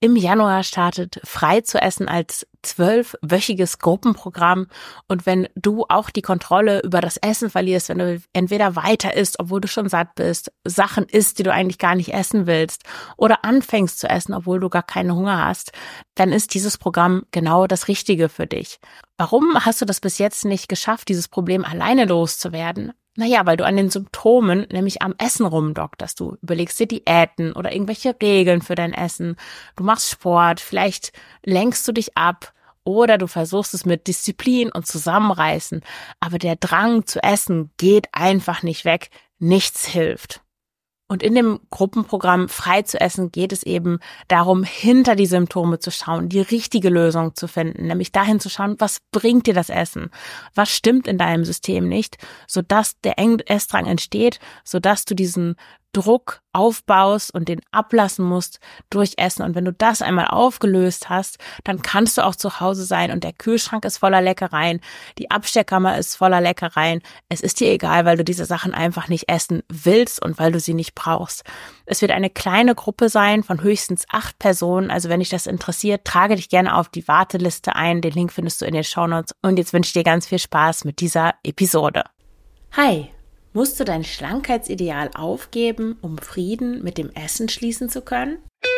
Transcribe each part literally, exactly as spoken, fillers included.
Im Januar startet Frei zu essen als zwölfwöchiges Gruppenprogramm. Und wenn du auch die Kontrolle über das Essen verlierst, wenn du entweder weiter isst, obwohl du schon satt bist, Sachen isst, die du eigentlich gar nicht essen willst, oder anfängst zu essen, obwohl du gar keinen Hunger hast, dann ist dieses Programm genau das Richtige für dich. Warum hast du das bis jetzt nicht geschafft, dieses Problem alleine loszuwerden? Naja, weil du an den Symptomen, nämlich am Essen rumdokterst. Du überlegst dir Diäten oder irgendwelche Regeln für dein Essen. Du machst Sport, vielleicht lenkst du dich ab oder du versuchst es mit Disziplin und Zusammenreißen. Aber der Drang zu essen geht einfach nicht weg. Nichts hilft. Und in dem Gruppenprogramm Frei zu essen geht es eben darum, hinter die Symptome zu schauen, die richtige Lösung zu finden, nämlich dahin zu schauen, was bringt dir das Essen? Was stimmt in deinem System nicht, sodass der Essdrang entsteht, sodass du diesen Druck aufbaust und den ablassen musst durch Essen. Und wenn du das einmal aufgelöst hast, dann kannst du auch zu Hause sein und der Kühlschrank ist voller Leckereien, die Abstellkammer ist voller Leckereien. Es ist dir egal, weil du diese Sachen einfach nicht essen willst und weil du sie nicht brauchst. Es wird eine kleine Gruppe sein von höchstens acht Personen. Also wenn dich das interessiert, trage dich gerne auf die Warteliste ein. Den Link findest du in den Shownotes. Und jetzt wünsche ich dir ganz viel Spaß mit dieser Episode. Hi! Musst du dein Schlankheitsideal aufgeben, um Frieden mit dem Essen schließen zu können?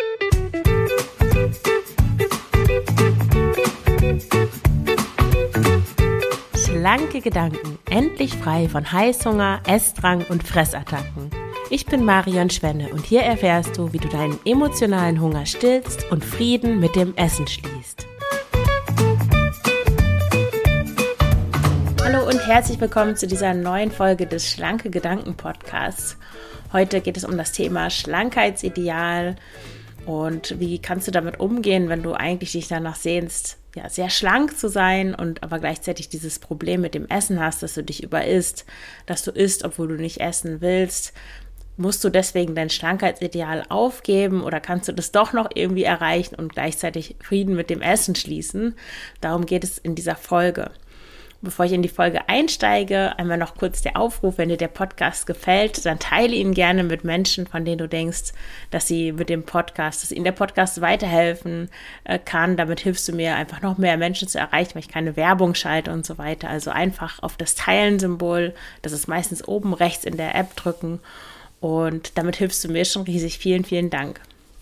Schlanke Gedanken, endlich frei von Heißhunger, Essdrang und Fressattacken. Ich bin Marion Schwenne und hier erfährst du, wie du deinen emotionalen Hunger stillst und Frieden mit dem Essen schließt. Hallo und herzlich willkommen zu dieser neuen Folge des Schlanke Gedanken Podcasts. Heute geht es um das Thema Schlankheitsideal und wie kannst du damit umgehen, wenn du eigentlich dich danach sehnst, ja, sehr schlank zu sein und aber gleichzeitig dieses Problem mit dem Essen hast, dass du dich überisst, dass du isst, obwohl du nicht essen willst. Musst du deswegen dein Schlankheitsideal aufgeben oder kannst du das doch noch irgendwie erreichen und gleichzeitig Frieden mit dem Essen schließen? Darum geht es in dieser Folge. Bevor ich in die Folge einsteige, einmal noch kurz der Aufruf, wenn dir der Podcast gefällt, dann teile ihn gerne mit Menschen, von denen du denkst, dass sie mit dem Podcast, dass ihnen der Podcast weiterhelfen kann. Damit hilfst du mir einfach noch mehr Menschen zu erreichen, weil ich keine Werbung schalte und so weiter. Also einfach auf das Teilen-Symbol, das ist meistens oben rechts in der App drücken und damit hilfst du mir schon riesig. Vielen, vielen Dank.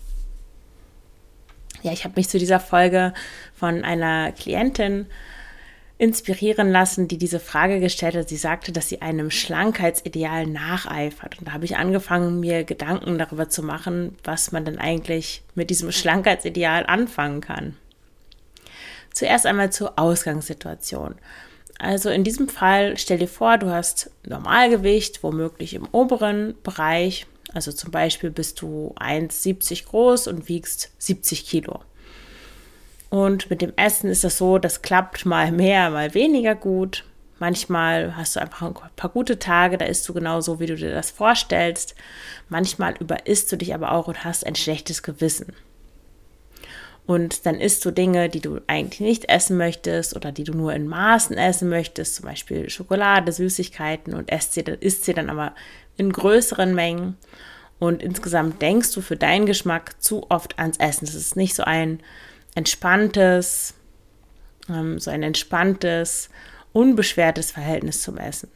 Ja, ich habe mich zu dieser Folge von einer Klientin inspirieren lassen, die diese Frage gestellt hat. Sie sagte, dass sie einem Schlankheitsideal nacheifert. Und da habe ich angefangen, mir Gedanken darüber zu machen, was man denn eigentlich mit diesem Schlankheitsideal anfangen kann. Zuerst einmal zur Ausgangssituation. Also in diesem Fall, stell dir vor, du hast Normalgewicht, womöglich im oberen Bereich. Also zum Beispiel bist du eins Komma siebzig groß und wiegst siebzig Kilo. Und mit dem Essen ist das so, das klappt mal mehr, mal weniger gut. Manchmal hast du einfach ein paar gute Tage, da isst du genau so, wie du dir das vorstellst. Manchmal überisst du dich aber auch und hast ein schlechtes Gewissen. Und dann isst du Dinge, die du eigentlich nicht essen möchtest oder die du nur in Maßen essen möchtest, zum Beispiel Schokolade, Süßigkeiten und isst sie, isst sie dann aber in größeren Mengen. Und insgesamt denkst du für deinen Geschmack zu oft ans Essen. Das ist nicht so ein entspanntes, ähm, so ein entspanntes, unbeschwertes Verhältnis zum Essen.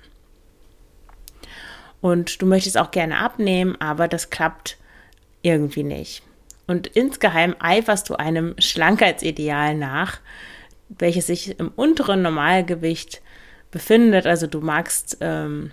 Und du möchtest auch gerne abnehmen, aber das klappt irgendwie nicht. Und insgeheim eiferst du einem Schlankheitsideal nach, welches sich im unteren Normalgewicht befindet. Also du magst ähm,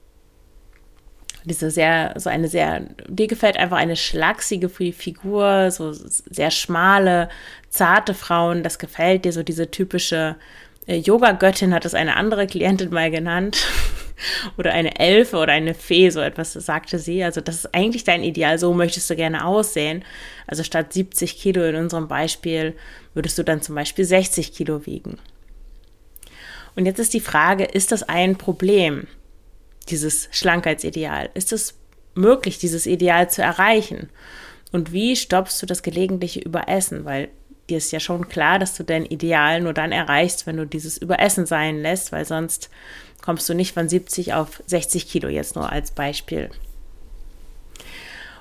diese sehr, so eine sehr, dir gefällt einfach eine schlachsige Figur, so sehr schmale, zarte Frauen, das gefällt dir, so diese typische äh, Yoga-Göttin hat es eine andere Klientin mal genannt oder eine Elfe oder eine Fee, so etwas sagte sie, also das ist eigentlich dein Ideal, so möchtest du gerne aussehen, also statt siebzig Kilo in unserem Beispiel, würdest du dann zum Beispiel sechzig Kilo wiegen. Und jetzt ist die Frage, ist das ein Problem? Dieses Schlankheitsideal. Ist es möglich, dieses Ideal zu erreichen? Und wie stoppst du das gelegentliche Überessen? Weil dir ist ja schon klar, dass du dein Ideal nur dann erreichst, wenn du dieses Überessen sein lässt, weil sonst kommst du nicht von siebzig auf sechzig Kilo, jetzt nur als Beispiel.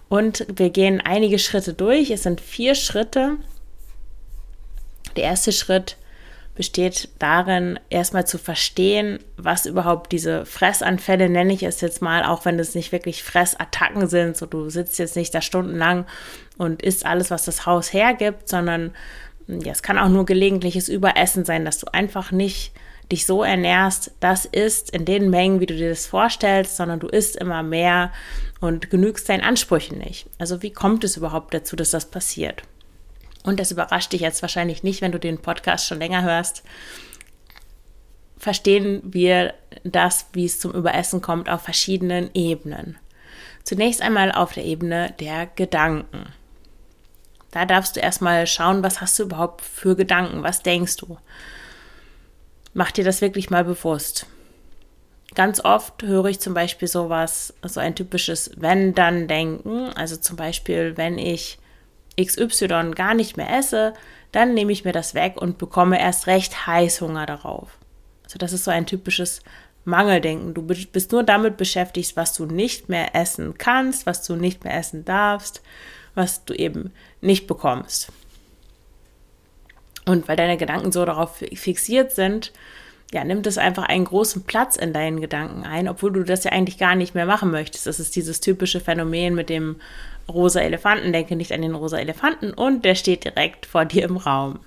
Und wir gehen einige Schritte durch. Es sind vier Schritte. Der erste Schritt besteht darin, erstmal zu verstehen, was überhaupt diese Fressanfälle, nenne ich es jetzt mal, auch wenn es nicht wirklich Fressattacken sind, so du sitzt jetzt nicht da stundenlang und isst alles, was das Haus hergibt, sondern ja, es kann auch nur gelegentliches Überessen sein, dass du einfach nicht dich so ernährst, das isst in den Mengen, wie du dir das vorstellst, sondern du isst immer mehr und genügst deinen Ansprüchen nicht. Also wie kommt es überhaupt dazu, dass das passiert? Und das überrascht dich jetzt wahrscheinlich nicht, wenn du den Podcast schon länger hörst. Verstehen wir das, wie es zum Überessen kommt, auf verschiedenen Ebenen. Zunächst einmal auf der Ebene der Gedanken. Da darfst du erstmal schauen, was hast du überhaupt für Gedanken, was denkst du? Mach dir das wirklich mal bewusst. Ganz oft höre ich zum Beispiel sowas, so ein typisches Wenn-Dann-Denken. Also zum Beispiel, wenn ich X Y gar nicht mehr esse, dann nehme ich mir das weg und bekomme erst recht Heißhunger darauf. Also das ist so ein typisches Mangeldenken. Du bist nur damit beschäftigt, was du nicht mehr essen kannst, was du nicht mehr essen darfst, was du eben nicht bekommst. Und weil deine Gedanken so darauf fixiert sind, ja, nimmt es einfach einen großen Platz in deinen Gedanken ein, obwohl du das ja eigentlich gar nicht mehr machen möchtest. Das ist dieses typische Phänomen mit dem rosa Elefanten. Denke nicht an den rosa Elefanten und der steht direkt vor dir im Raum.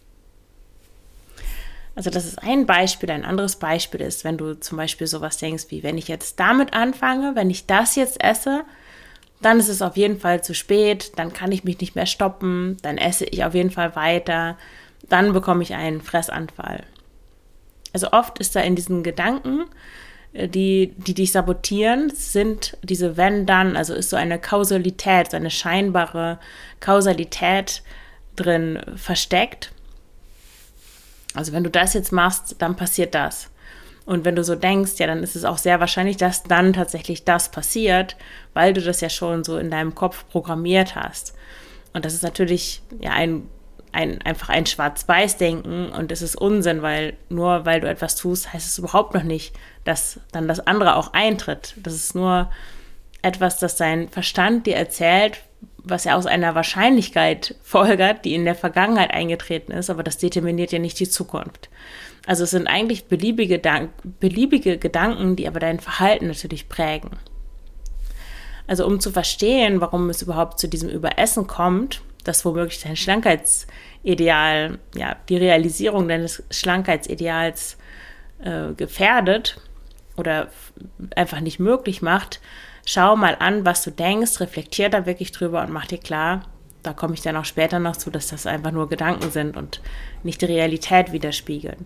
Also das ist ein Beispiel. Ein anderes Beispiel ist, wenn du zum Beispiel sowas denkst wie, wenn ich jetzt damit anfange, wenn ich das jetzt esse, dann ist es auf jeden Fall zu spät, dann kann ich mich nicht mehr stoppen, dann esse ich auf jeden Fall weiter, dann bekomme ich einen Fressanfall. Also oft ist da in diesen Gedanken, die, die dich sabotieren, sind diese Wenn-Dann, also ist so eine Kausalität, so eine scheinbare Kausalität drin versteckt. Also wenn du das jetzt machst, dann passiert das. Und wenn du so denkst, ja, dann ist es auch sehr wahrscheinlich, dass dann tatsächlich das passiert, weil du das ja schon so in deinem Kopf programmiert hast. Und das ist natürlich ja ein Ein, einfach ein Schwarz-Weiß-Denken und es ist Unsinn, weil nur weil du etwas tust, heißt es überhaupt noch nicht, dass dann das andere auch eintritt. Das ist nur etwas, das dein Verstand dir erzählt, was ja aus einer Wahrscheinlichkeit folgert, die in der Vergangenheit eingetreten ist, aber das determiniert ja nicht die Zukunft. Also es sind eigentlich beliebige, beliebige Gedanken, die aber dein Verhalten natürlich prägen. Also um zu verstehen, warum es überhaupt zu diesem Überessen kommt, das womöglich dein Schlankheitsideal, ja, die Realisierung deines Schlankheitsideals äh, gefährdet oder einfach nicht möglich macht, schau mal an, was du denkst, reflektier da wirklich drüber und mach dir klar, da komme ich dann auch später noch zu, dass das einfach nur Gedanken sind und nicht die Realität widerspiegeln.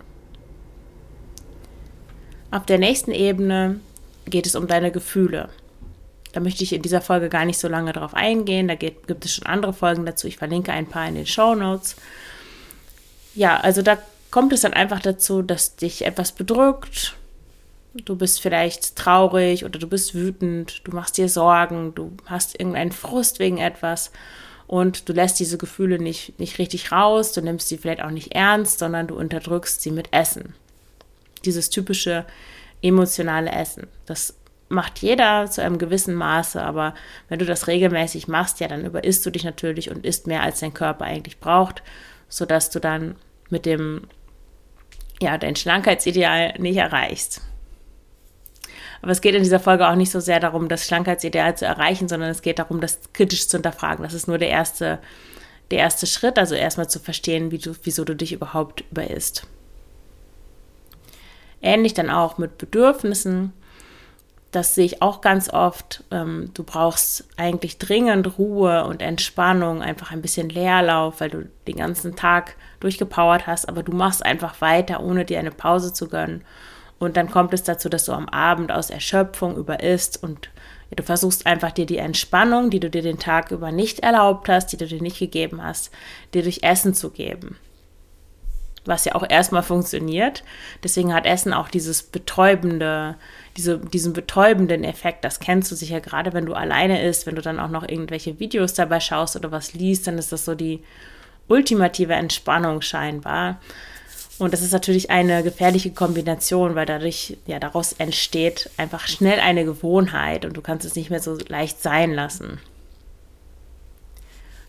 Auf der nächsten Ebene geht es um deine Gefühle. Da möchte ich in dieser Folge gar nicht so lange drauf eingehen. Da geht, gibt es schon andere Folgen dazu. Ich verlinke ein paar in den Shownotes. Ja, also da kommt es dann einfach dazu, dass dich etwas bedrückt. Du bist vielleicht traurig oder du bist wütend. Du machst dir Sorgen. Du hast irgendeinen Frust wegen etwas. Und du lässt diese Gefühle nicht, nicht richtig raus. Du nimmst sie vielleicht auch nicht ernst, sondern du unterdrückst sie mit Essen. Dieses typische emotionale Essen. Das macht jeder zu einem gewissen Maße, aber wenn du das regelmäßig machst, ja, dann überisst du dich natürlich und isst mehr, als dein Körper eigentlich braucht, sodass du dann mit dem, ja, dein Schlankheitsideal nicht erreichst. Aber es geht in dieser Folge auch nicht so sehr darum, das Schlankheitsideal zu erreichen, sondern es geht darum, das kritisch zu hinterfragen. Das ist nur der erste, der erste Schritt, also erstmal zu verstehen, wie du, wieso du dich überhaupt überisst. Ähnlich dann auch mit Bedürfnissen. Das sehe ich auch ganz oft. Ähm, du brauchst eigentlich dringend Ruhe und Entspannung, einfach ein bisschen Leerlauf, weil du den ganzen Tag durchgepowert hast, aber du machst einfach weiter, ohne dir eine Pause zu gönnen. Und dann kommt es dazu, dass du am Abend aus Erschöpfung überisst und ja, du versuchst einfach dir die Entspannung, die du dir den Tag über nicht erlaubt hast, die du dir nicht gegeben hast, dir durch Essen zu geben. Was ja auch erstmal funktioniert. Deswegen hat Essen auch dieses betäubende, diese, diesen betäubenden Effekt. Das kennst du sicher gerade, wenn du alleine isst, wenn du dann auch noch irgendwelche Videos dabei schaust oder was liest, dann ist das so die ultimative Entspannung scheinbar. Und das ist natürlich eine gefährliche Kombination, weil dadurch, ja, daraus entsteht einfach schnell eine Gewohnheit und du kannst es nicht mehr so leicht sein lassen.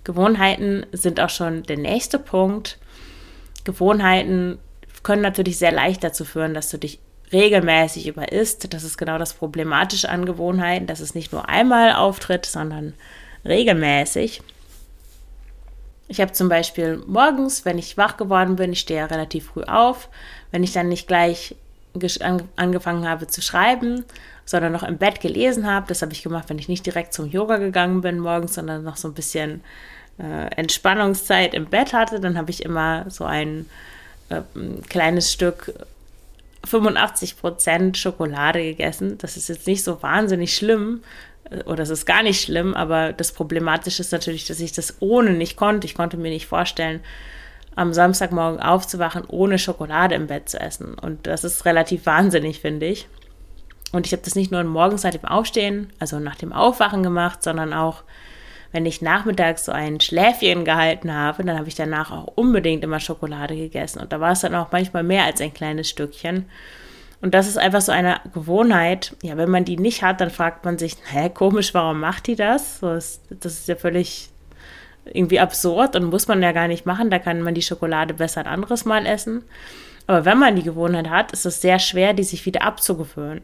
Gewohnheiten sind auch schon der nächste Punkt. Gewohnheiten können natürlich sehr leicht dazu führen, dass du dich regelmäßig überisst. Das ist genau das Problematische an Gewohnheiten, dass es nicht nur einmal auftritt, sondern regelmäßig. Ich habe zum Beispiel morgens, wenn ich wach geworden bin, ich stehe ja relativ früh auf, wenn ich dann nicht gleich angefangen habe zu schreiben, sondern noch im Bett gelesen habe. Das habe ich gemacht, wenn ich nicht direkt zum Yoga gegangen bin morgens, sondern noch so ein bisschen äh, Entspannungszeit im Bett hatte. Dann habe ich immer so ein äh, kleines Stück fünfundachtzig Prozent Schokolade gegessen. Das ist jetzt nicht so wahnsinnig schlimm, oder es ist gar nicht schlimm, aber das Problematische ist natürlich, dass ich das ohne nicht konnte. Ich konnte mir nicht vorstellen, am Samstagmorgen aufzuwachen, ohne Schokolade im Bett zu essen. Und das ist relativ wahnsinnig, finde ich. Und ich habe das nicht nur morgens seit dem Aufstehen, also nach dem Aufwachen gemacht, sondern auch, wenn ich nachmittags so ein Schläfchen gehalten habe, dann habe ich danach auch unbedingt immer Schokolade gegessen. Und da war es dann auch manchmal mehr als ein kleines Stückchen. Und das ist einfach so eine Gewohnheit. Ja, wenn man die nicht hat, dann fragt man sich, hä, komisch, warum macht die das? So ist, das ist ja völlig irgendwie absurd und muss man ja gar nicht machen. Da kann man die Schokolade besser ein anderes Mal essen. Aber wenn man die Gewohnheit hat, ist es sehr schwer, die sich wieder abzugewöhnen.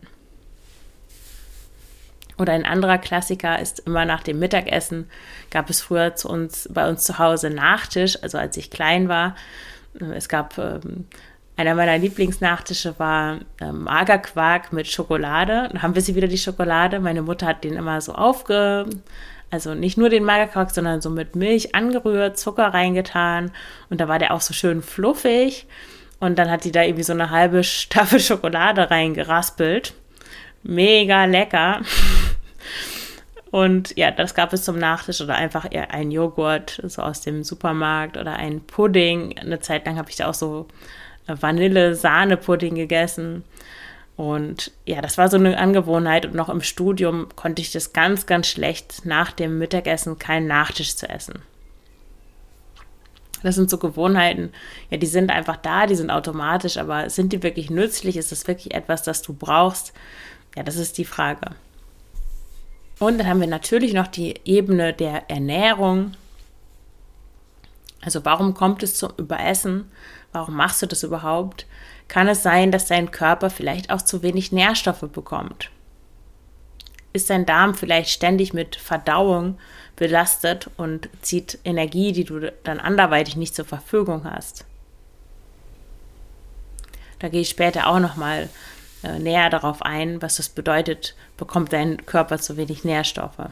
Oder ein anderer Klassiker ist immer nach dem Mittagessen, gab es früher zu uns, bei uns zu Hause Nachtisch, also als ich klein war. Es gab, ähm, einer meiner Lieblingsnachtische war ähm, Magerquark mit Schokolade. Dann haben wir sie wieder die Schokolade. Meine Mutter hat den immer so aufge... Also nicht nur den Magerquark, sondern so mit Milch angerührt, Zucker reingetan. Und da war der auch so schön fluffig. Und dann hat die da irgendwie so eine halbe Tafel Schokolade reingeraspelt. Mega lecker. Und ja, das gab es zum Nachtisch oder einfach eher ein Joghurt, so aus dem Supermarkt oder ein Pudding. Eine Zeit lang habe ich da auch so Vanille-Sahne-Pudding gegessen. Und ja, das war so eine Angewohnheit. Und noch im Studium konnte ich das ganz, ganz schlecht, nach dem Mittagessen keinen Nachtisch zu essen. Das sind so Gewohnheiten, ja, die sind einfach da, die sind automatisch, aber sind die wirklich nützlich? Ist das wirklich etwas, das du brauchst? Ja, das ist die Frage. Und dann haben wir natürlich noch die Ebene der Ernährung. Also warum kommt es zum Überessen? Warum machst du das überhaupt? Kann es sein, dass dein Körper vielleicht auch zu wenig Nährstoffe bekommt? Ist dein Darm vielleicht ständig mit Verdauung belastet und zieht Energie, die du dann anderweitig nicht zur Verfügung hast? Da gehe ich später auch nochmal äh, näher darauf ein, was das bedeutet, bekommt dein Körper zu wenig Nährstoffe.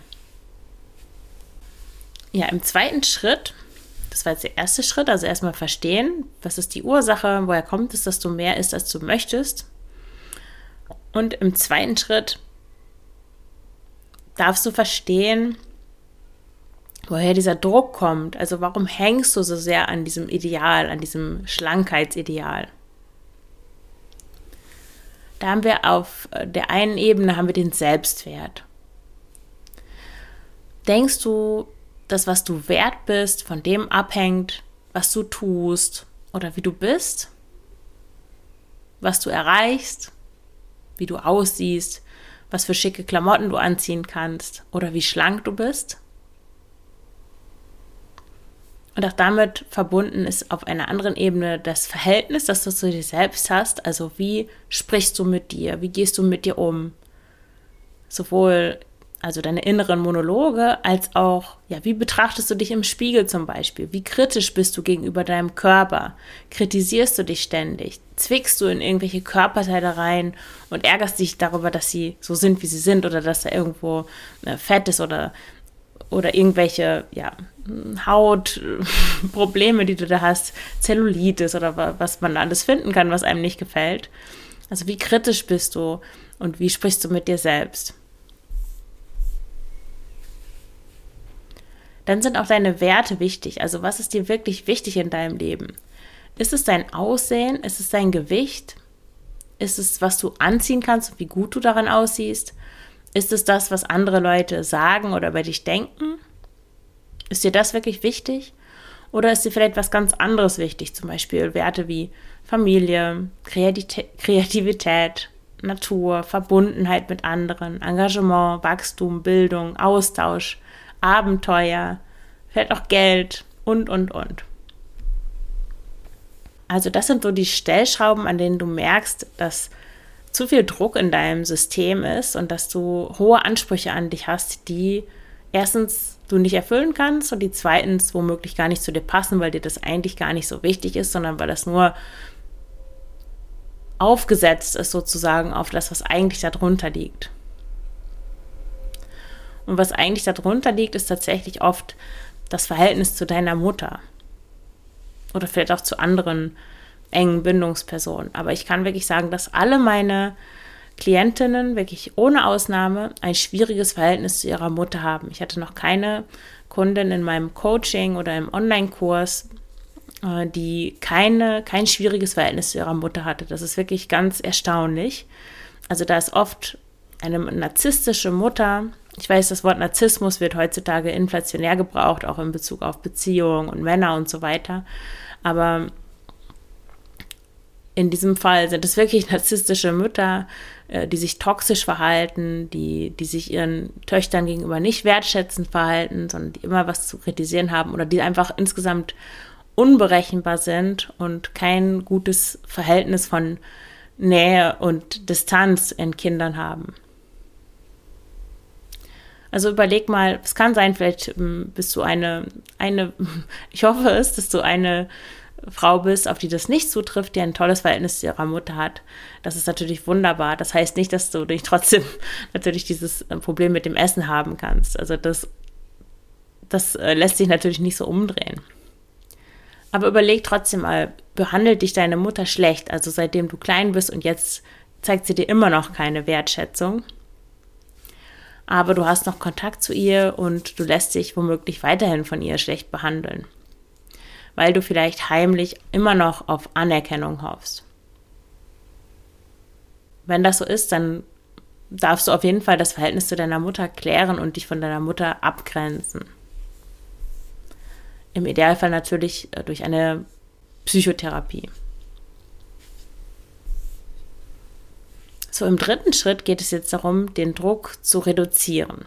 Ja, im zweiten Schritt, das war jetzt der erste Schritt, also erstmal verstehen, was ist die Ursache, woher kommt es, dass du mehr isst, als du möchtest. Und im zweiten Schritt darfst du verstehen, woher dieser Druck kommt. Also warum hängst du so sehr an diesem Ideal, an diesem Schlankheitsideal? Da haben wir auf der einen Ebene haben wir den Selbstwert. Denkst du, dass was du wert bist, von dem abhängt, was du tust oder wie du bist, was du erreichst, wie du aussiehst, was für schicke Klamotten du anziehen kannst oder wie schlank du bist? Und auch damit verbunden ist auf einer anderen Ebene das Verhältnis, das du zu dir selbst hast. Also wie sprichst du mit dir? Wie gehst du mit dir um? Sowohl also deine inneren Monologe, als auch, ja, wie betrachtest du dich im Spiegel zum Beispiel? Wie kritisch bist du gegenüber deinem Körper? Kritisierst du dich ständig? Zwickst du in irgendwelche Körperteile rein und ärgerst dich darüber, dass sie so sind, wie sie sind oder dass da irgendwo äh, Fett ist oder, oder irgendwelche, ja, Hautprobleme, die du da hast, Zellulitis oder was man da alles finden kann, was einem nicht gefällt. Also wie kritisch bist du und wie sprichst du mit dir selbst? Dann sind auch deine Werte wichtig. Also was ist dir wirklich wichtig in deinem Leben? Ist es dein Aussehen? Ist es dein Gewicht? Ist es, was du anziehen kannst und wie gut du daran aussiehst? Ist es das, was andere Leute sagen oder über dich denken? Ist dir das wirklich wichtig? Oder ist dir vielleicht was ganz anderes wichtig? Zum Beispiel Werte wie Familie, Kreativität, Natur, Verbundenheit mit anderen, Engagement, Wachstum, Bildung, Austausch, Abenteuer, vielleicht auch Geld und, und, und. Also das sind so die Stellschrauben, an denen du merkst, dass zu viel Druck in deinem System ist und dass du hohe Ansprüche an dich hast, die erstens du nicht erfüllen kannst und die zweitens womöglich gar nicht zu dir passen, weil dir das eigentlich gar nicht so wichtig ist, sondern weil das nur aufgesetzt ist sozusagen auf das, was eigentlich darunter liegt. Und was eigentlich darunter liegt, ist tatsächlich oft das Verhältnis zu deiner Mutter oder vielleicht auch zu anderen engen Bindungspersonen. Aber ich kann wirklich sagen, dass alle meine Klientinnen wirklich ohne Ausnahme ein schwieriges Verhältnis zu ihrer Mutter haben. Ich hatte noch keine Kundin in meinem Coaching oder im Online-Kurs, die keine, kein schwieriges Verhältnis zu ihrer Mutter hatte. Das ist wirklich ganz erstaunlich. Also da ist oft eine narzisstische Mutter. Ich weiß, das Wort Narzissmus wird heutzutage inflationär gebraucht, auch in Bezug auf Beziehungen und Männer und so weiter. Aber in diesem Fall sind es wirklich narzisstische Mütter, die sich toxisch verhalten, die, die sich ihren Töchtern gegenüber nicht wertschätzend verhalten, sondern die immer was zu kritisieren haben oder die einfach insgesamt unberechenbar sind und kein gutes Verhältnis von Nähe und Distanz in Kindern haben. Also überleg mal, es kann sein, vielleicht bist du eine, eine, ich hoffe es, dass du eine Frau bist, auf die das nicht zutrifft, die ein tolles Verhältnis zu ihrer Mutter hat. Das ist natürlich wunderbar. Das heißt nicht, dass du nicht trotzdem natürlich dieses Problem mit dem Essen haben kannst. Also das, das lässt sich natürlich nicht so umdrehen. Aber überleg trotzdem mal, behandelt dich deine Mutter schlecht, also seitdem du klein bist und jetzt zeigt sie dir immer noch keine Wertschätzung. Aber du hast noch Kontakt zu ihr und du lässt dich womöglich weiterhin von ihr schlecht behandeln, weil du vielleicht heimlich immer noch auf Anerkennung hoffst. Wenn das so ist, dann darfst du auf jeden Fall das Verhältnis zu deiner Mutter klären und dich von deiner Mutter abgrenzen. Im Idealfall natürlich durch eine Psychotherapie. So, im dritten Schritt geht es jetzt darum, den Druck zu reduzieren.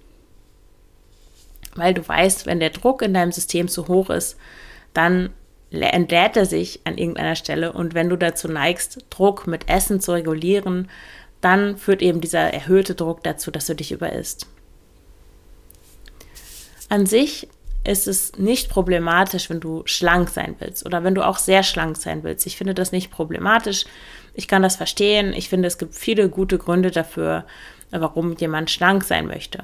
Weil du weißt, wenn der Druck in deinem System zu hoch ist, dann entlädt er sich an irgendeiner Stelle und wenn du dazu neigst, Druck mit Essen zu regulieren, dann führt eben dieser erhöhte Druck dazu, dass du dich überisst. An sich ist es nicht problematisch, wenn du schlank sein willst oder wenn du auch sehr schlank sein willst. Ich finde das nicht problematisch. Ich kann das verstehen. Ich finde, es gibt viele gute Gründe dafür, warum jemand schlank sein möchte.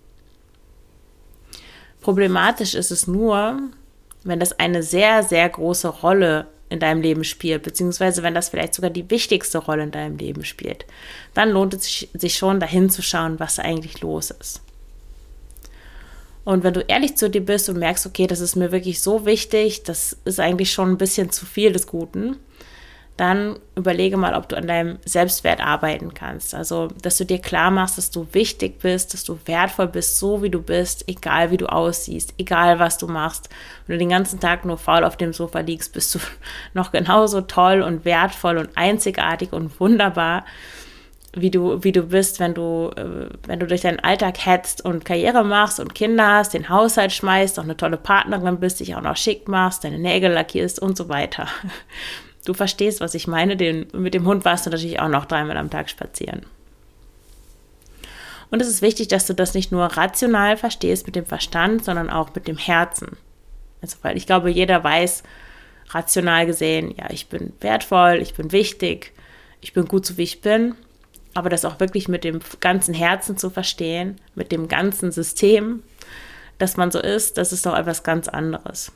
Problematisch ist es nur, wenn das eine sehr, sehr große Rolle in deinem Leben spielt, beziehungsweise wenn das vielleicht sogar die wichtigste Rolle in deinem Leben spielt. Dann lohnt es sich, sich schon, dahin zu schauen, was eigentlich los ist. Und wenn du ehrlich zu dir bist und merkst, okay, das ist mir wirklich so wichtig, das ist eigentlich schon ein bisschen zu viel des Guten, dann überlege mal, ob du an deinem Selbstwert arbeiten kannst. Also, dass du dir klar machst, dass du wichtig bist, dass du wertvoll bist, so wie du bist, egal wie du aussiehst, egal was du machst. Wenn du den ganzen Tag nur faul auf dem Sofa liegst, bist du noch genauso toll und wertvoll und einzigartig und wunderbar, wie du, wie du bist, wenn du, wenn du durch deinen Alltag hetzt und Karriere machst und Kinder hast, den Haushalt schmeißt, auch eine tolle Partnerin bist, dich auch noch schick machst, deine Nägel lackierst und so weiter. Du verstehst, was ich meine. Den, mit dem Hund warst du natürlich auch noch dreimal am Tag spazieren. Und es ist wichtig, dass du das nicht nur rational verstehst mit dem Verstand, sondern auch mit dem Herzen. Also, weil ich glaube, jeder weiß, rational gesehen, ja, ich bin wertvoll, ich bin wichtig, ich bin gut so, wie ich bin. Aber das auch wirklich mit dem ganzen Herzen zu verstehen, mit dem ganzen System, dass man so ist, das ist doch etwas ganz anderes.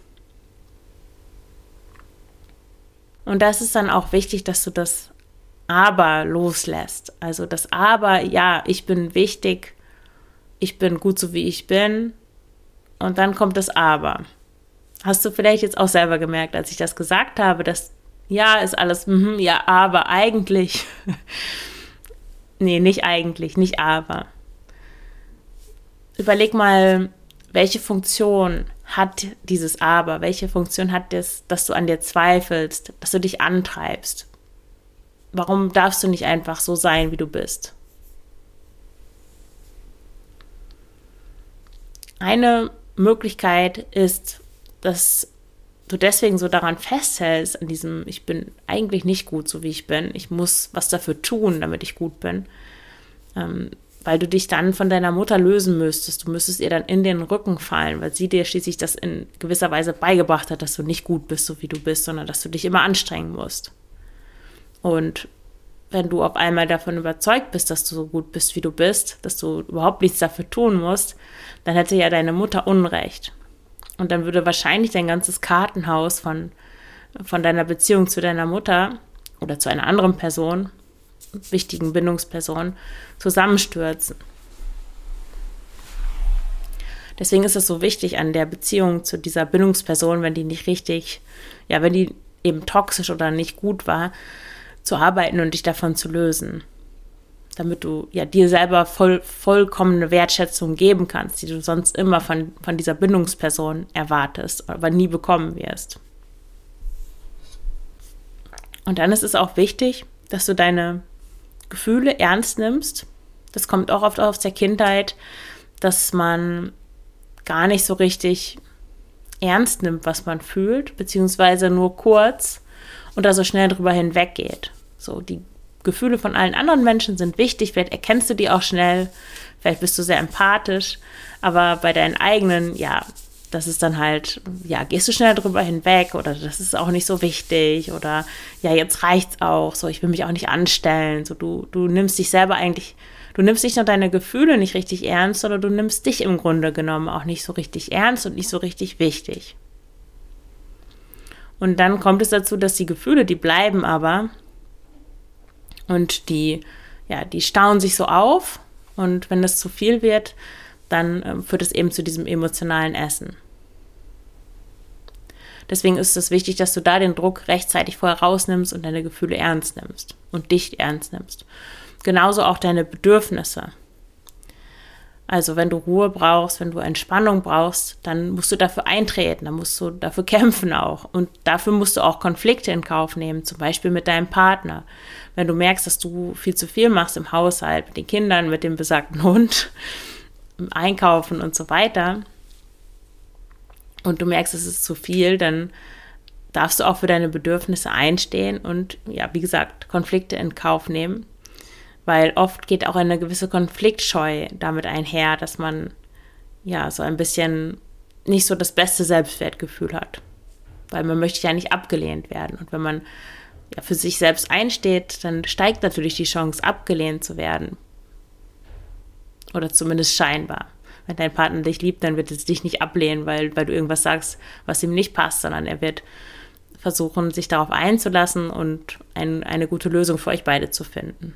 Und das ist dann auch wichtig, dass du das Aber loslässt. Also das Aber, ja, ich bin wichtig, ich bin gut so, wie ich bin. Und dann kommt das Aber. Hast du vielleicht jetzt auch selber gemerkt, als ich das gesagt habe, dass ja, ist alles, mm, ja, aber eigentlich... Nee, nicht eigentlich, nicht aber. Überleg mal, welche Funktion hat dieses Aber? Welche Funktion hat das, dass du an dir zweifelst, dass du dich antreibst? Warum darfst du nicht einfach so sein, wie du bist? Eine Möglichkeit ist, dass du deswegen so daran festhältst, an diesem, ich bin eigentlich nicht gut, so wie ich bin, ich muss was dafür tun, damit ich gut bin, ähm, weil du dich dann von deiner Mutter lösen müsstest. Du müsstest ihr dann in den Rücken fallen, weil sie dir schließlich das in gewisser Weise beigebracht hat, dass du nicht gut bist, so wie du bist, sondern dass du dich immer anstrengen musst. Und wenn du auf einmal davon überzeugt bist, dass du so gut bist, wie du bist, dass du überhaupt nichts dafür tun musst, dann hätte ja deine Mutter Unrecht. Und dann würde wahrscheinlich dein ganzes Kartenhaus von, von deiner Beziehung zu deiner Mutter oder zu einer anderen Person, wichtigen Bindungsperson, zusammenstürzen. Deswegen ist es so wichtig an der Beziehung zu dieser Bindungsperson, wenn die nicht richtig, ja, wenn die eben toxisch oder nicht gut war, zu arbeiten und dich davon zu lösen. Damit du ja dir selber voll, vollkommene Wertschätzung geben kannst, die du sonst immer von, von dieser Bindungsperson erwartest, aber nie bekommen wirst. Und dann ist es auch wichtig, dass du deine Gefühle ernst nimmst. Das kommt auch oft aus der Kindheit, dass man gar nicht so richtig ernst nimmt, was man fühlt, beziehungsweise nur kurz und da so schnell drüber hinweggeht. So, die Gefühle von allen anderen Menschen sind wichtig, vielleicht erkennst du die auch schnell, vielleicht bist du sehr empathisch, aber bei deinen eigenen, ja, das ist dann halt, ja, gehst du schnell drüber hinweg oder das ist auch nicht so wichtig oder ja, jetzt reicht's auch, so, ich will mich auch nicht anstellen, so, du, du nimmst dich selber eigentlich, du nimmst nicht nur deine Gefühle nicht richtig ernst, sondern du nimmst dich im Grunde genommen auch nicht so richtig ernst und nicht so richtig wichtig. Und dann kommt es dazu, dass die Gefühle, die bleiben aber und die, ja, die stauen sich so auf und wenn das zu viel wird, dann äh, führt es eben zu diesem emotionalen Essen. Deswegen ist es wichtig, dass du da den Druck rechtzeitig vorher rausnimmst und deine Gefühle ernst nimmst und dich ernst nimmst. Genauso auch deine Bedürfnisse. Also wenn du Ruhe brauchst, wenn du Entspannung brauchst, dann musst du dafür eintreten, dann musst du dafür kämpfen auch. Und dafür musst du auch Konflikte in Kauf nehmen, zum Beispiel mit deinem Partner. Wenn du merkst, dass du viel zu viel machst im Haushalt, mit den Kindern, mit dem besagten Hund, im Einkaufen und so weiter, und du merkst, es ist zu viel, dann darfst du auch für deine Bedürfnisse einstehen und, ja, wie gesagt, Konflikte in Kauf nehmen. Weil oft geht auch eine gewisse Konfliktscheu damit einher, dass man ja so ein bisschen nicht so das beste Selbstwertgefühl hat. Weil man möchte ja nicht abgelehnt werden. Und wenn man ja für sich selbst einsteht, dann steigt natürlich die Chance, abgelehnt zu werden. Oder zumindest scheinbar. Wenn dein Partner dich liebt, dann wird es dich nicht ablehnen, weil, weil du irgendwas sagst, was ihm nicht passt, sondern er wird versuchen, sich darauf einzulassen und ein, eine gute Lösung für euch beide zu finden.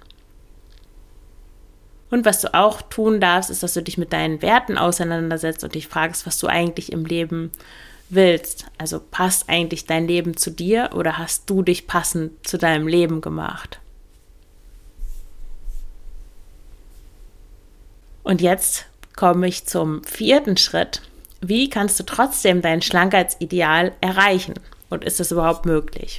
Und was du auch tun darfst, ist, dass du dich mit deinen Werten auseinandersetzt und dich fragst, was du eigentlich im Leben willst. Also passt eigentlich dein Leben zu dir oder hast du dich passend zu deinem Leben gemacht? Und jetzt komme ich zum vierten Schritt. Wie kannst du trotzdem dein Schlankheitsideal erreichen? Und ist das überhaupt möglich?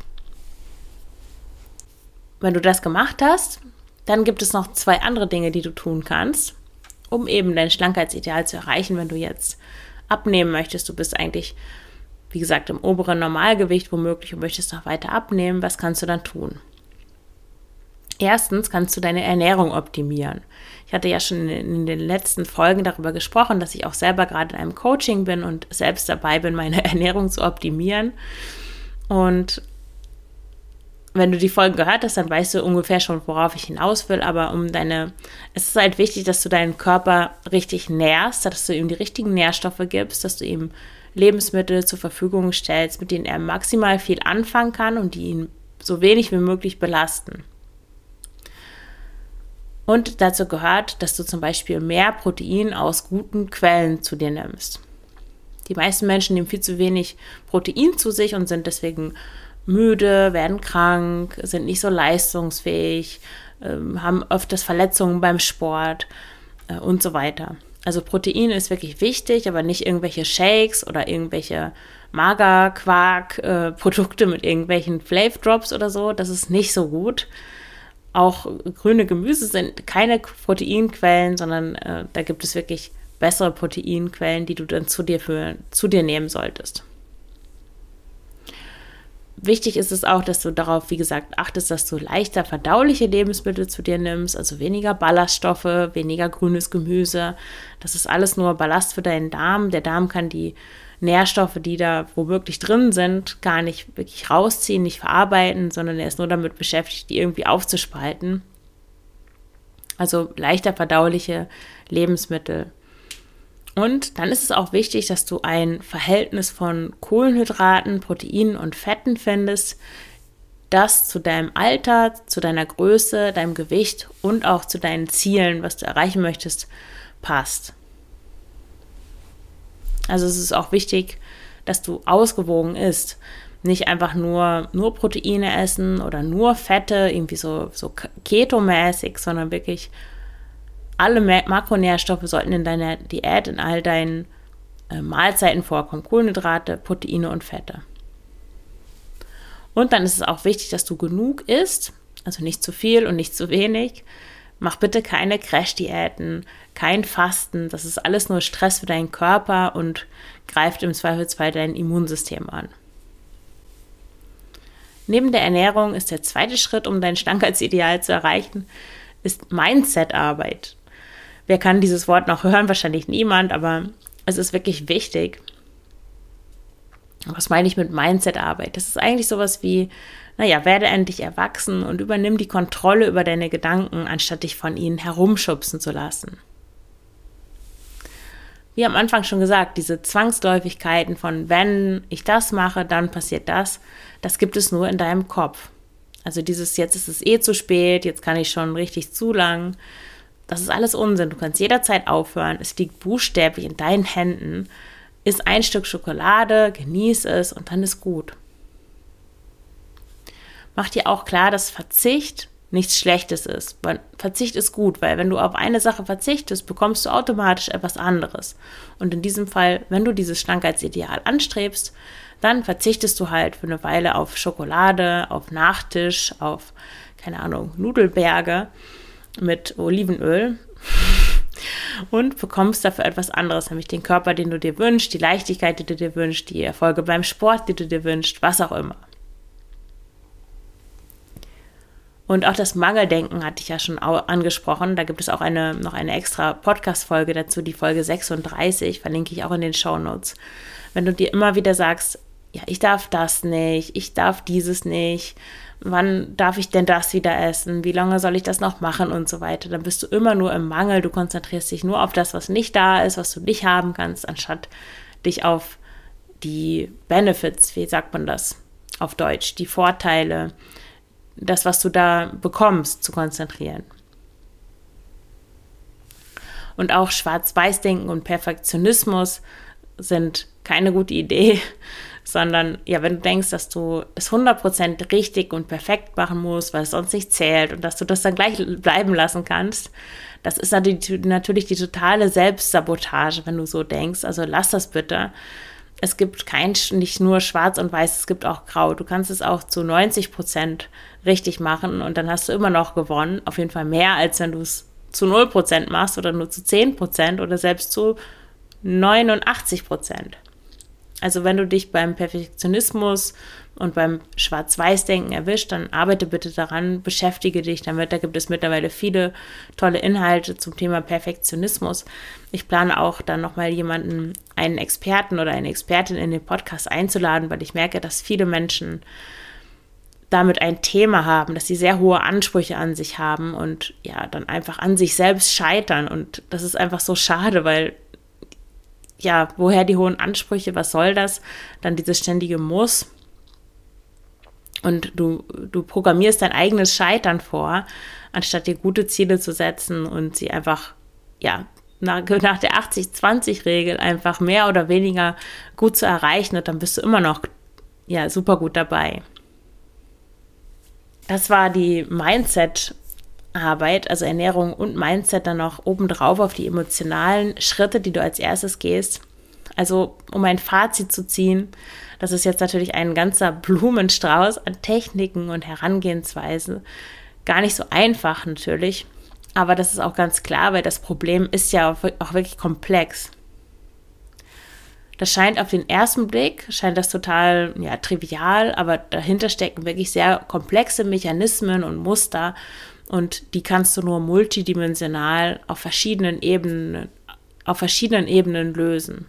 Wenn du das gemacht hast, dann gibt es noch zwei andere Dinge, die du tun kannst, um eben dein Schlankheitsideal zu erreichen, wenn du jetzt abnehmen möchtest. Du bist eigentlich, wie gesagt, im oberen Normalgewicht womöglich und möchtest noch weiter abnehmen. Was kannst du dann tun? Erstens kannst du deine Ernährung optimieren. Ich hatte ja schon in den letzten Folgen darüber gesprochen, dass ich auch selber gerade in einem Coaching bin und selbst dabei bin, meine Ernährung zu optimieren. Und wenn du die Folgen gehört hast, dann weißt du ungefähr schon, worauf ich hinaus will, aber um deine, es ist halt wichtig, dass du deinen Körper richtig nährst, dass du ihm die richtigen Nährstoffe gibst, dass du ihm Lebensmittel zur Verfügung stellst, mit denen er maximal viel anfangen kann und die ihn so wenig wie möglich belasten. Und dazu gehört, dass du zum Beispiel mehr Protein aus guten Quellen zu dir nimmst. Die meisten Menschen nehmen viel zu wenig Protein zu sich und sind deswegen müde, werden krank, sind nicht so leistungsfähig, ähm, haben öfters Verletzungen beim Sport äh, und so weiter. Also Protein ist wirklich wichtig, aber nicht irgendwelche Shakes oder irgendwelche Magerquark-Produkte äh, mit irgendwelchen Flav Drops oder so. Das ist nicht so gut. Auch grüne Gemüse sind keine Proteinquellen, sondern äh, da gibt es wirklich bessere Proteinquellen, die du dann zu dir, für, zu dir nehmen solltest. Wichtig ist es auch, dass du darauf, wie gesagt, achtest, dass du leichter verdauliche Lebensmittel zu dir nimmst, also weniger Ballaststoffe, weniger grünes Gemüse. Das ist alles nur Ballast für deinen Darm. Der Darm kann die Nährstoffe, die da womöglich drin sind, gar nicht wirklich rausziehen, nicht verarbeiten, sondern er ist nur damit beschäftigt, die irgendwie aufzuspalten. Also leichter verdauliche Lebensmittel. Und dann ist es auch wichtig, dass du ein Verhältnis von Kohlenhydraten, Proteinen und Fetten findest, das zu deinem Alter, zu deiner Größe, deinem Gewicht und auch zu deinen Zielen, was du erreichen möchtest, passt. Also es ist auch wichtig, dass du ausgewogen isst. Nicht einfach nur, nur Proteine essen oder nur Fette, irgendwie so, so Keto-mäßig, sondern wirklich alle Makronährstoffe sollten in deiner Diät, in all deinen äh, Mahlzeiten vorkommen. Kohlenhydrate, Proteine und Fette. Und dann ist es auch wichtig, dass du genug isst, also nicht zu viel und nicht zu wenig. Mach bitte keine Crash-Diäten, kein Fasten. Das ist alles nur Stress für deinen Körper und greift im Zweifelsfall dein Immunsystem an. Neben der Ernährung ist der zweite Schritt, um dein Schlankhetsideal zu erreichen, ist Mindset-Arbeit. Wer kann dieses Wort noch hören? Wahrscheinlich niemand, aber es ist wirklich wichtig. Was meine ich mit Mindset-Arbeit? Das ist eigentlich sowas wie, naja, werde endlich erwachsen und übernimm die Kontrolle über deine Gedanken, anstatt dich von ihnen herumschubsen zu lassen. Wie am Anfang schon gesagt, diese Zwangsläufigkeiten von, wenn ich das mache, dann passiert das, das gibt es nur in deinem Kopf. Also dieses, jetzt ist es eh zu spät, jetzt kann ich schon richtig zu lang. Das ist alles Unsinn. Du kannst jederzeit aufhören. Es liegt buchstäblich in deinen Händen. Iss ein Stück Schokolade, genieß es und dann ist gut. Mach dir auch klar, dass Verzicht nichts Schlechtes ist. Verzicht ist gut, weil wenn du auf eine Sache verzichtest, bekommst du automatisch etwas anderes. Und in diesem Fall, wenn du dieses Schlankhetsideal anstrebst, dann verzichtest du halt für eine Weile auf Schokolade, auf Nachtisch, auf, keine Ahnung, Nudelberge mit Olivenöl und bekommst dafür etwas anderes, nämlich den Körper, den du dir wünschst, die Leichtigkeit, die du dir wünschst, die Erfolge beim Sport, die du dir wünschst, was auch immer. Und auch das Mangeldenken hatte ich ja schon angesprochen. Da gibt es auch eine, noch eine extra Podcast-Folge dazu, die Folge sechsunddreißig, verlinke ich auch in den Shownotes. Wenn du dir immer wieder sagst, ja, ich darf das nicht, ich darf dieses nicht, wann darf ich denn das wieder essen, wie lange soll ich das noch machen und so weiter, dann bist du immer nur im Mangel, du konzentrierst dich nur auf das, was nicht da ist, was du nicht haben kannst, anstatt dich auf die Benefits, wie sagt man das auf Deutsch, die Vorteile, das, was du da bekommst, zu konzentrieren. Und auch Schwarz-Weiß-Denken und Perfektionismus sind keine gute Idee, sondern ja, wenn du denkst, dass du es hundert Prozent richtig und perfekt machen musst, weil es sonst nicht zählt und dass du das dann gleich bleiben lassen kannst, das ist natürlich die totale Selbstsabotage, wenn du so denkst. Also lass das bitte. Es gibt kein, nicht nur schwarz und weiß, es gibt auch grau. Du kannst es auch zu neunzig Prozent richtig machen und dann hast du immer noch gewonnen. Auf jeden Fall mehr, als wenn du es zu null Prozent machst oder nur zu zehn Prozent oder selbst zu neunundachtzig Prozent. Also wenn du dich beim Perfektionismus und beim Schwarz-Weiß-Denken erwischt, dann arbeite bitte daran, beschäftige dich damit. Da gibt es mittlerweile viele tolle Inhalte zum Thema Perfektionismus. Ich plane auch dann nochmal jemanden, einen Experten oder eine Expertin in den Podcast einzuladen, weil ich merke, dass viele Menschen damit ein Thema haben, dass sie sehr hohe Ansprüche an sich haben und ja, dann einfach an sich selbst scheitern. Und das ist einfach so schade, weil ja, woher die hohen Ansprüche, was soll das? Dann dieses ständige Muss. Und du, du programmierst dein eigenes Scheitern vor, anstatt dir gute Ziele zu setzen und sie einfach, ja, nach, nach der achtzig zwanzig Regel einfach mehr oder weniger gut zu erreichen und dann bist du immer noch, ja, super gut dabei. Das war die Mindset-Arbeit, also Ernährung und Mindset dann noch obendrauf auf die emotionalen Schritte, die du als erstes gehst. Also um ein Fazit zu ziehen, das ist jetzt natürlich ein ganzer Blumenstrauß an Techniken und Herangehensweisen. Gar nicht so einfach natürlich, Aber das ist auch ganz klar, weil das Problem ist ja auch wirklich komplex. Das scheint auf den ersten Blick, scheint das total ja, trivial, aber dahinter stecken wirklich sehr komplexe Mechanismen und Muster und die kannst du nur multidimensional auf verschiedenen Ebenen, auf verschiedenen Ebenen lösen.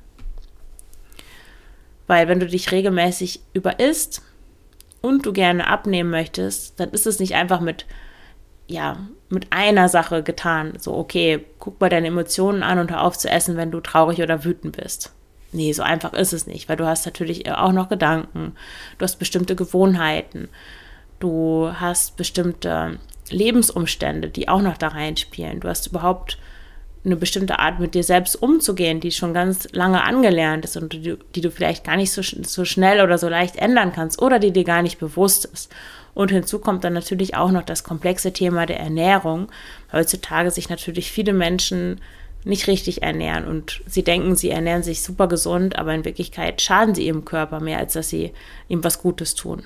Weil wenn du dich regelmäßig überisst und du gerne abnehmen möchtest, dann ist es nicht einfach mit, ja, mit einer Sache getan. So, okay, guck mal deine Emotionen an und hör auf zu essen, wenn du traurig oder wütend bist. Nee, so einfach ist es nicht, weil du hast natürlich auch noch Gedanken, du hast bestimmte Gewohnheiten, du hast bestimmte Lebensumstände, die auch noch da reinspielen. Du hast überhaupt eine bestimmte Art, mit dir selbst umzugehen, die schon ganz lange angelernt ist und die, die du vielleicht gar nicht so, so schnell oder so leicht ändern kannst oder die dir gar nicht bewusst ist. Und hinzu kommt dann natürlich auch noch das komplexe Thema der Ernährung. Heutzutage sich natürlich viele Menschen nicht richtig ernähren und sie denken, sie ernähren sich super gesund, aber in Wirklichkeit schaden sie ihrem Körper mehr, als dass sie ihm was Gutes tun.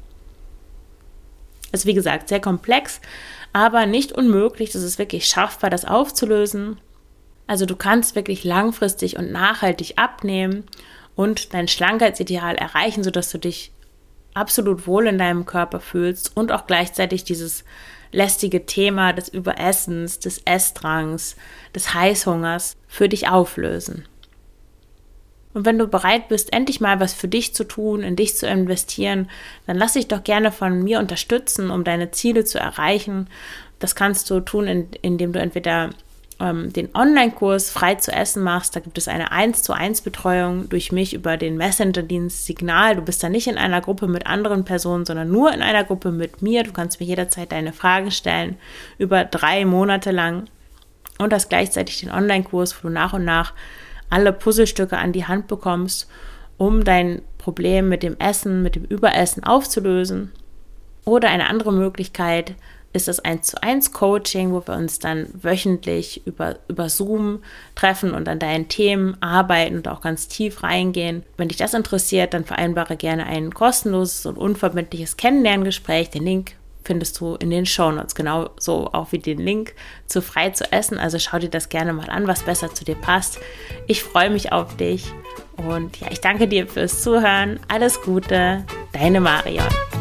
Ist wie gesagt sehr komplex, aber nicht unmöglich. Das ist wirklich schaffbar, das aufzulösen. Also du kannst wirklich langfristig und nachhaltig abnehmen und dein Schlankhetsideal erreichen, sodass du dich absolut wohl in deinem Körper fühlst und auch gleichzeitig dieses lästige Thema des Überessens, des Essdrangs, des Heißhungers für dich auflösen. Und wenn du bereit bist, endlich mal was für dich zu tun, in dich zu investieren, dann lass dich doch gerne von mir unterstützen, um deine Ziele zu erreichen. Das kannst du tun, indem du entweder ähm, den Online-Kurs Frei zu essen machst. Da gibt es eine eins zu eins Betreuung durch mich über den Messenger-Dienst Signal. Du bist da nicht in einer Gruppe mit anderen Personen, sondern nur in einer Gruppe mit mir. Du kannst mir jederzeit deine Fragen stellen, über drei Monate lang. Und hast gleichzeitig den Online-Kurs, wo du nach und nach alle Puzzlestücke an die Hand bekommst, um dein Problem mit dem Essen, mit dem Überessen aufzulösen. Oder eine andere Möglichkeit ist das eins zu eins Coaching, wo wir uns dann wöchentlich über, über Zoom treffen und an deinen Themen arbeiten und auch ganz tief reingehen. Wenn dich das interessiert, dann vereinbare gerne ein kostenloses und unverbindliches Kennenlerngespräch. Den Link findest du in den Shownotes, genauso auch wie den Link zu Frei zu essen. Also schau dir das gerne mal an, was besser zu dir passt. Ich freue mich auf dich und ja, ich danke dir fürs Zuhören. Alles Gute, deine Marion.